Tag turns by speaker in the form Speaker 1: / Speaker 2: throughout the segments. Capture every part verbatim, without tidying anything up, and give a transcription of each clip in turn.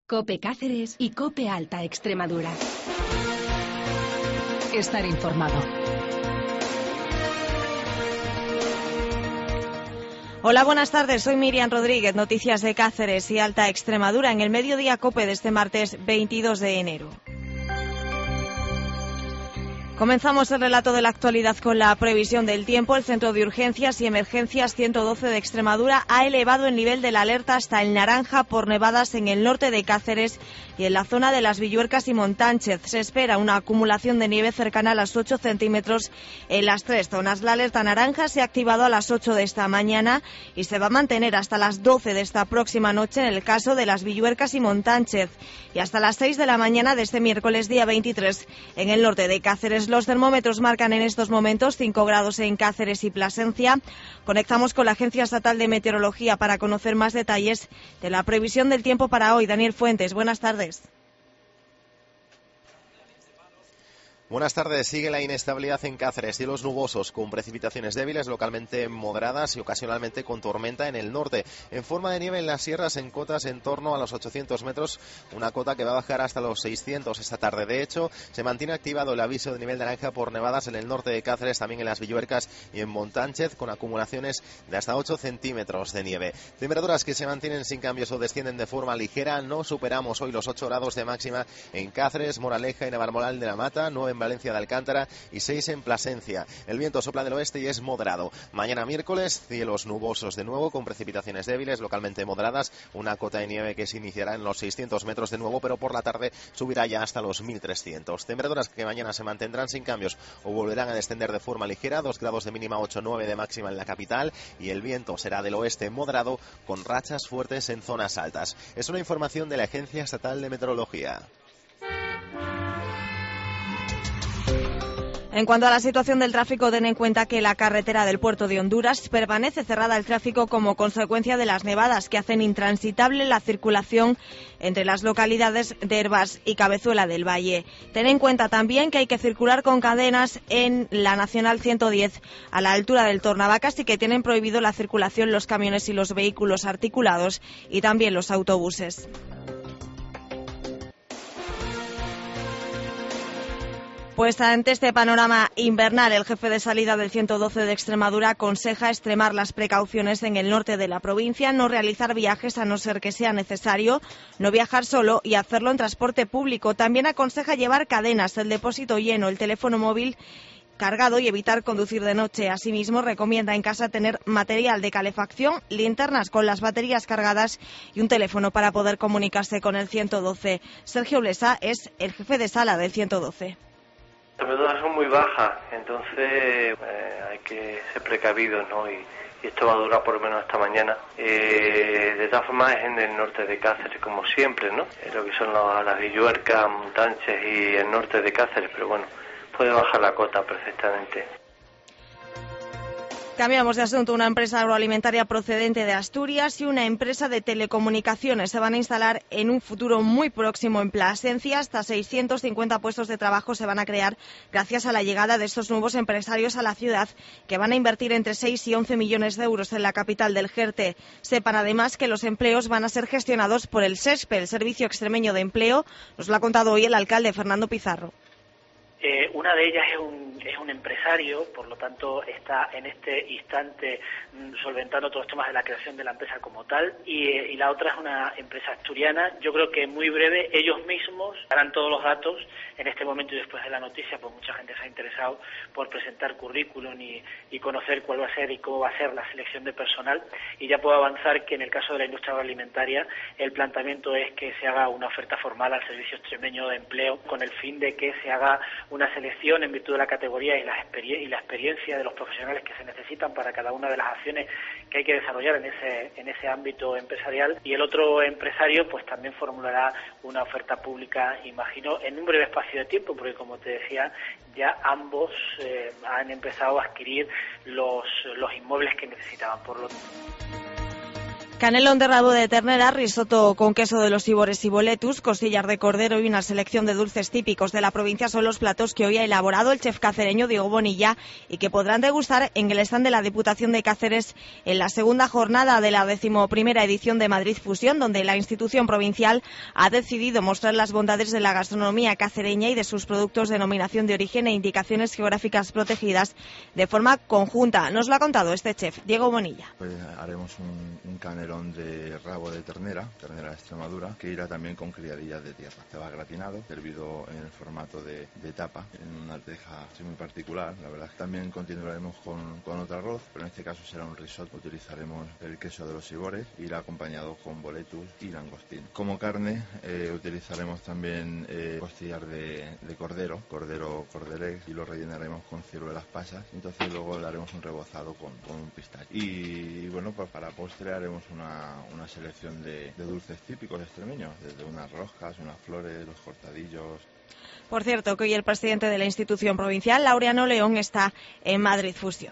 Speaker 1: COPE Cáceres y COPE Alta Extremadura. Estar informado.
Speaker 2: Hola, buenas tardes. Soy Miriam Rodríguez. Noticias de Cáceres y Alta Extremadura en el Mediodía COPE de este martes veintidós de enero. Comenzamos el relato de la actualidad con la previsión del tiempo. El Centro de Urgencias y Emergencias ciento doce de Extremadura ha elevado el nivel de la alerta hasta el naranja por nevadas en el norte de Cáceres y en la zona de Las Villuercas y Montánchez. Se espera una acumulación de nieve cercana a los ocho centímetros en las tres zonas. La alerta naranja se ha activado a las ocho de esta mañana y se va a mantener hasta las doce de esta próxima noche en el caso de Las Villuercas y Montánchez y hasta las seis de la mañana de este miércoles día veintitrés en el norte de Cáceres. Los termómetros marcan en estos momentos cinco grados en Cáceres y Plasencia. Conectamos con la Agencia Estatal de Meteorología para conocer más detalles de la previsión del tiempo para hoy. Daniel Fuentes, buenas tardes.
Speaker 3: Buenas tardes. Sigue la inestabilidad en Cáceres. Cielos nubosos con precipitaciones débiles, localmente moderadas y ocasionalmente con tormenta en el norte. En forma de nieve en las sierras en cotas en torno a los ochocientos metros, una cota que va a bajar hasta los seiscientos esta tarde. De hecho, se mantiene activado el aviso de nivel naranja por nevadas en el norte de Cáceres, también en Las Villuercas y en Montánchez, con acumulaciones de hasta ocho centímetros de nieve. Temperaturas que se mantienen sin cambios o descienden de forma ligera. No superamos hoy los ocho grados de máxima en Cáceres, Moraleja y Navalmoral de la Mata, nueve en Valencia de Alcántara y seis en Plasencia. El viento sopla del oeste y es moderado. Mañana miércoles, cielos nubosos de nuevo con precipitaciones débiles, localmente moderadas, una cota de nieve que se iniciará en los seiscientos metros de nuevo, pero por la tarde subirá ya hasta los mil trescientos. Temperaturas que mañana se mantendrán sin cambios o volverán a descender de forma ligera, dos grados de mínima, ocho nueve de máxima en la capital, y el viento será del oeste moderado con rachas fuertes en zonas altas. Es una información de la Agencia Estatal de Meteorología.
Speaker 2: En cuanto a la situación del tráfico, ten en cuenta que la carretera del puerto de Honduras permanece cerrada al tráfico como consecuencia de las nevadas que hacen intransitable la circulación entre las localidades de Hervás y Cabezuela del Valle. Ten en cuenta también que hay que circular con cadenas en la Nacional ciento diez a la altura del Tornavacas y que tienen prohibido la circulación los camiones y los vehículos articulados y también los autobuses. Pues ante este panorama invernal, el jefe de salida del ciento doce de Extremadura aconseja extremar las precauciones en el norte de la provincia, no realizar viajes a no ser que sea necesario, no viajar solo y hacerlo en transporte público. También aconseja llevar cadenas, el depósito lleno, el teléfono móvil cargado y evitar conducir de noche. Asimismo, recomienda en casa tener material de calefacción, linternas con las baterías cargadas y un teléfono para poder comunicarse con el ciento doce. Sergio Blesa es el jefe de sala del ciento doce.
Speaker 4: Las temperaturas son muy bajas, entonces eh, hay que ser precavidos, ¿no? Y, y esto va a durar por lo menos hasta mañana. Eh, de todas formas es en el norte de Cáceres, como siempre, ¿no? En lo que son los, las Villuercas, Montánchez y el norte de Cáceres, pero bueno, puede bajar la cota perfectamente.
Speaker 2: Cambiamos de asunto. Una empresa agroalimentaria procedente de Asturias y una empresa de telecomunicaciones se van a instalar en un futuro muy próximo en Plasencia. Hasta seiscientos cincuenta puestos de trabajo se van a crear gracias a la llegada de estos nuevos empresarios a la ciudad, que van a invertir entre seis y once millones de euros en la capital del Jerte. Sepan además que los empleos van a ser gestionados por el SESPE, el Servicio Extremeño de Empleo. Nos lo ha contado hoy el alcalde Fernando Pizarro.
Speaker 5: Eh, una de ellas es un, es un empresario, por lo tanto está en este instante mm, solventando todos los temas de la creación de la empresa como tal, y, eh, y la otra es una empresa asturiana. Yo creo que muy breve ellos mismos darán todos los datos. En este momento y después de la noticia, pues mucha gente se ha interesado por presentar currículum y, y conocer cuál va a ser y cómo va a ser la selección de personal, y ya puedo avanzar que en el caso de la industria agroalimentaria el planteamiento es que se haga una oferta formal al Servicio Extremeño de Empleo con el fin de que se haga una selección en virtud de la categoría y la, experien- y la experiencia de los profesionales que se necesitan para cada una de las acciones que hay que desarrollar en ese en ese ámbito empresarial. Y el otro empresario pues también formulará una oferta pública, imagino, en un breve espacio de tiempo, porque como te decía, ya ambos eh, han empezado a adquirir los, los inmuebles que necesitaban. Por lo
Speaker 2: Canelón de rabo de ternera, risotto con queso de los Sibores y boletus, costillas de cordero y una selección de dulces típicos de la provincia son los platos que hoy ha elaborado el chef cacereño Diego Bonilla y que podrán degustar en el stand de la Diputación de Cáceres en la segunda jornada de la decimoprimera edición de Madrid Fusión, donde la institución provincial ha decidido mostrar las bondades de la gastronomía cacereña y de sus productos de denominación de origen e indicaciones geográficas protegidas de forma conjunta. Nos lo ha contado este chef, Diego Bonilla.
Speaker 6: Pues haremos un, un canelón de rabo de ternera, ternera de Extremadura, que irá también con criadillas de tierra. Se va gratinado, servido en el formato de, de tapa, en una teja muy particular. La verdad es que también continuaremos con, con otro arroz, pero en este caso será un risotto. Utilizaremos el queso de los Sibores, irá acompañado con boletus y langostín. Como carne eh, utilizaremos también eh, costillar de, de cordero, cordero corderex, y lo rellenaremos con ciruelas pasas. Entonces luego daremos un rebozado con, con un pistacho. Y, y bueno, pues para postre haremos un Una, una selección de, de dulces típicos extremeños, desde unas roscas, unas flores, los cortadillos.
Speaker 2: Por cierto, que hoy el presidente de la institución provincial, Laureano León, está en Madrid Fusión.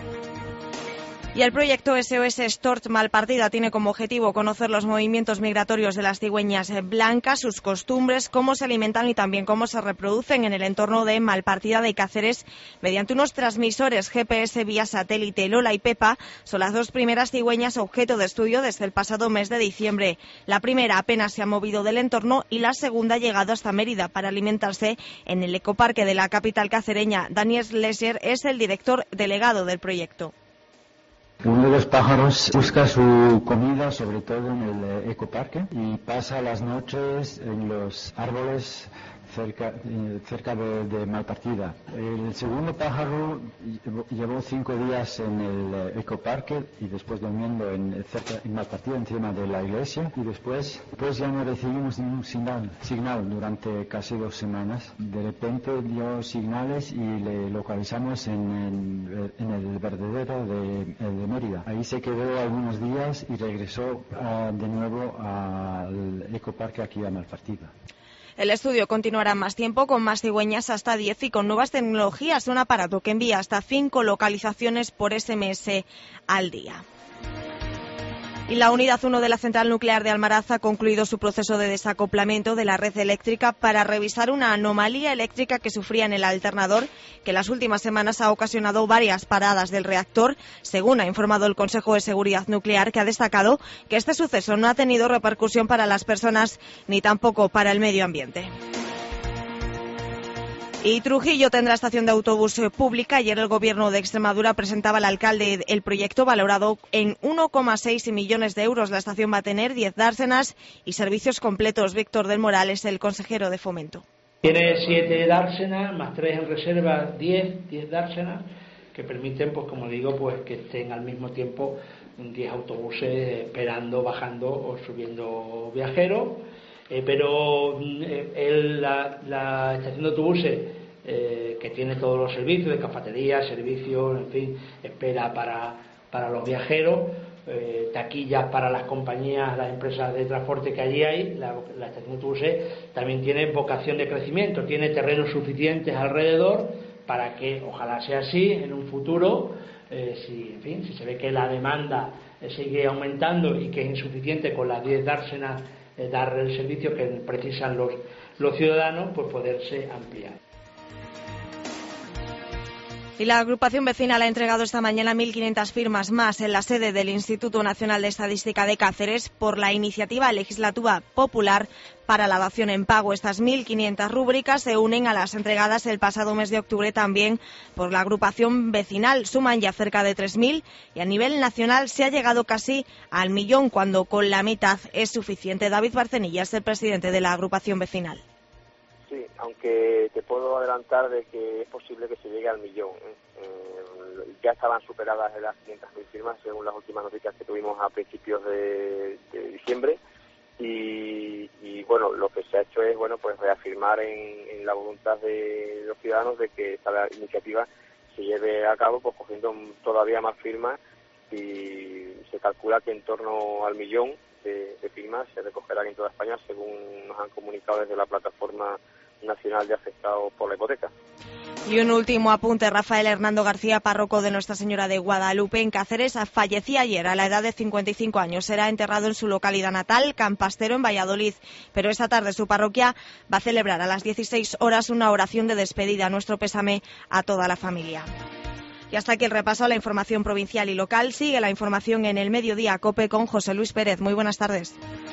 Speaker 2: Y el proyecto S O S Storch Malpartida tiene como objetivo conocer los movimientos migratorios de las cigüeñas blancas, sus costumbres, cómo se alimentan y también cómo se reproducen en el entorno de Malpartida de Cáceres mediante unos transmisores G P S vía satélite. Lola y Pepa son las dos primeras cigüeñas objeto de estudio desde el pasado mes de diciembre. La primera apenas se ha movido del entorno y la segunda ha llegado hasta Mérida para alimentarse en el ecoparque de la capital cacereña. Daniel Lesser es el director delegado del proyecto.
Speaker 7: Uno de los pájaros busca su comida sobre todo en el ecoparque y pasa las noches en los árboles cerca, eh, cerca de, de Malpartida. El segundo pájaro llevó cinco días en el ecoparque y después durmiendo en, cerca, en Malpartida, encima de la iglesia, y después pues ya no recibimos ningún signal, signal durante casi dos semanas. De repente dio señales y le localizamos en, en, en el vertedero de, de Mérida. Ahí se quedó algunos días y regresó uh, de nuevo al ecoparque aquí a Malpartida.
Speaker 2: El estudio continuará más tiempo, con más cigüeñas hasta diez y con nuevas tecnologías, un aparato que envía hasta cinco localizaciones por ese eme ese al día. Y la Unidad uno de la Central Nuclear de Almaraz ha concluido su proceso de desacoplamiento de la red eléctrica para revisar una anomalía eléctrica que sufría en el alternador, que en las últimas semanas ha ocasionado varias paradas del reactor, según ha informado el Consejo de Seguridad Nuclear, que ha destacado que este suceso no ha tenido repercusión para las personas ni tampoco para el medio ambiente. Y Trujillo tendrá estación de autobús pública. Ayer el Gobierno de Extremadura presentaba al alcalde el proyecto valorado en uno coma seis millones de euros. La estación va a tener diez dársenas y servicios completos. Víctor del Moral es el consejero de Fomento.
Speaker 8: Tiene siete dársenas, más tres en reserva, diez, diez dársenas, que permiten, pues como digo, pues que estén al mismo tiempo diez autobuses esperando, bajando o subiendo viajeros. Eh, pero eh, el, la, la estación de autobuses, eh, que tiene todos los servicios de cafetería, servicios, en fin, espera para, para los viajeros, eh, taquillas para las compañías, las empresas de transporte que allí hay. La, la estación de autobuses también tiene vocación de crecimiento, tiene terrenos suficientes alrededor para que, ojalá sea así, en un futuro, eh, si, en fin, si se ve que la demanda eh, sigue aumentando y que es insuficiente con las diez dársenas dar el servicio que precisan los, los ciudadanos, pues poderse ampliar.
Speaker 2: Y la agrupación vecinal ha entregado esta mañana mil quinientas firmas más en la sede del Instituto Nacional de Estadística de Cáceres por la iniciativa legislativa popular para la dación en pago. Estas mil quinientas rúbricas se unen a las entregadas el pasado mes de octubre también por la agrupación vecinal. Suman ya cerca de tres mil y a nivel nacional se ha llegado casi al millón, cuando con la mitad es suficiente. David Barcenilla es el presidente de la agrupación vecinal.
Speaker 9: Sí, aunque te puedo adelantar de que es posible que se llegue al millón. ¿eh? Eh, ya estaban superadas las quinientas mil firmas según las últimas noticias que tuvimos a principios de, de diciembre y, y bueno, lo que se ha hecho es bueno pues reafirmar en, en la voluntad de los ciudadanos de que esta iniciativa se lleve a cabo, pues cogiendo todavía más firmas, y se calcula que en torno al millón de, de firmas se recogerán en toda España, según nos han comunicado desde la plataforma nacional de afectados por la hipoteca.
Speaker 2: Y un último apunte, Rafael Hernando García, párroco de Nuestra Señora de Guadalupe en Cáceres, fallecía ayer a la edad de cincuenta y cinco años. Será enterrado en su localidad natal, Campastero, en Valladolid. Pero esta tarde su parroquia va a celebrar a las dieciséis horas una oración de despedida. Nuestro pésame a toda la familia. Y hasta aquí el repaso a la información provincial y local. Sigue la información en el Mediodía COPE con José Luis Pérez. Muy buenas tardes.